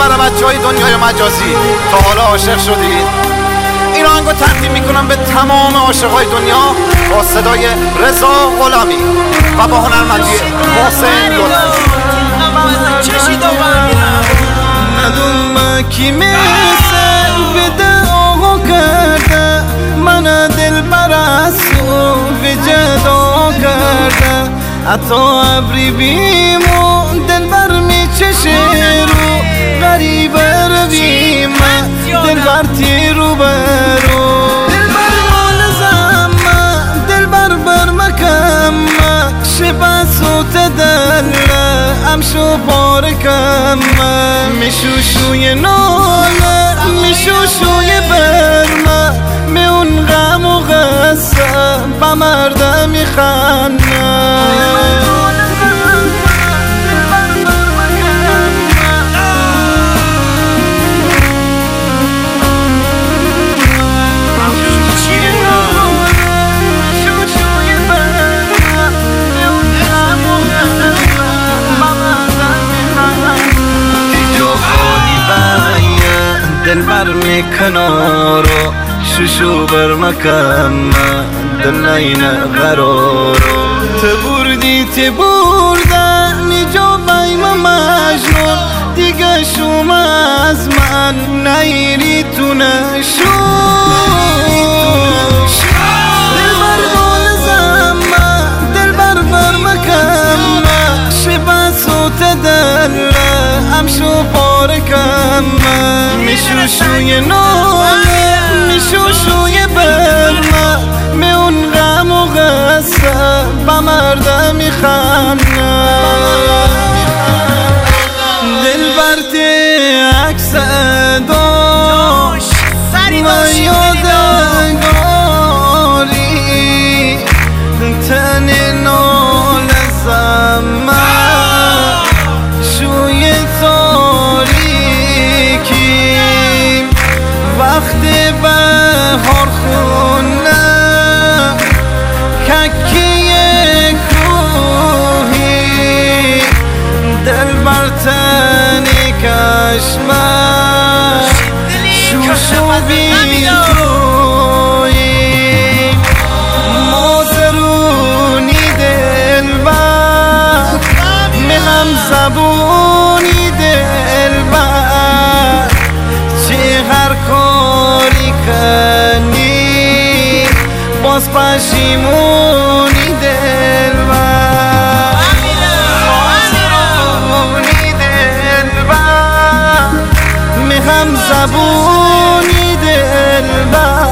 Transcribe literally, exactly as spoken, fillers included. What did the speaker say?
برای بچه های دنیای مجازی تا حالا عاشق شدید؟ این آهنگو تقدیم میکنم به تمام عاشقای دنیا با صدای رضا غلامی و با هنرمندی محسن لطفی. ندونم کی مثل بده آقا کرده من دل برسو به جدا کرده حتی ابری بیمو دل بر میچشه رو غریب روی من دل بر تی رو برو دل بر مالزم دل بر بر مکم شبه سوت دل امشو پارکم میشوشوی ناله میشوشوی برمه می اون غم و غصه با مرده میخنه دل بر می کنارو شوشو بر مکم دل نین قرارو تبوردی تبوردن نجا بایم مجنون دیگه شما از من نیری تو نشو دل بر بالزم دل بر بر مکم شبه سوت دل امشو پارکم میشوشوی ناله میشوشوی برمه می اون غم و غصه با مرده میخنه دل برتی عکس داشت و یادگاری تن ناله زمه شوی تاریکی وقتی بهار خونه ککی کوهی دل بر تنی کشمه شوشو بی روی مازرونی دل بر مهم زبونی دل بر چه هر کاری کنی باز پشیمونی دل بر مازرونی دل بر مهم زبونی دل بر